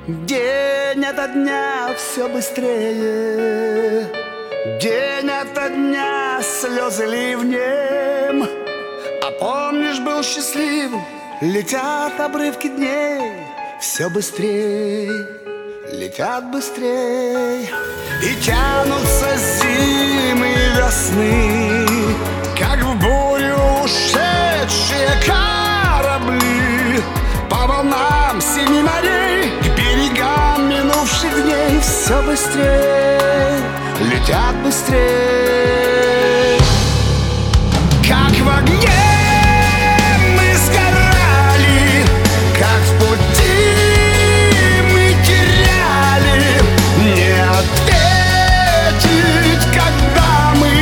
День ото дня все быстрее, день ото дня слезы ливнем. А помнишь, был счастливым, летят обрывки дней все быстрей, летят быстрей. И тянутся зимы и весны, как в бурю ушедшие корабли. По волнам семи морей, к берегам минувших дней все быстрей, летят быстрей. Как в огне мы сгорали, как в пути мы теряли. Не ответить, когда мы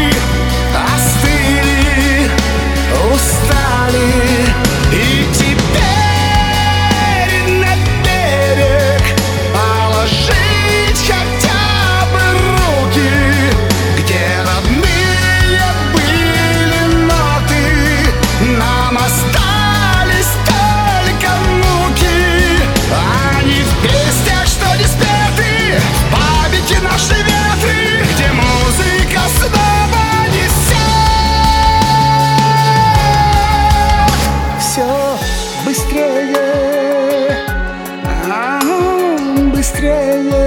остыли, устали. И теперь на берег положить хотя бы руки, где родные были ноты. Нам остались только муки, они в песнях, что не спеты, в памяти наши ветры, где музыка снова несет. Все быстрее, быстрее.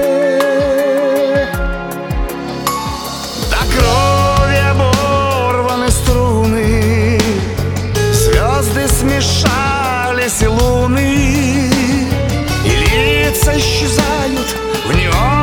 До крови оборваны струны, звезды смешались и луны, и лица исчезают в неоне.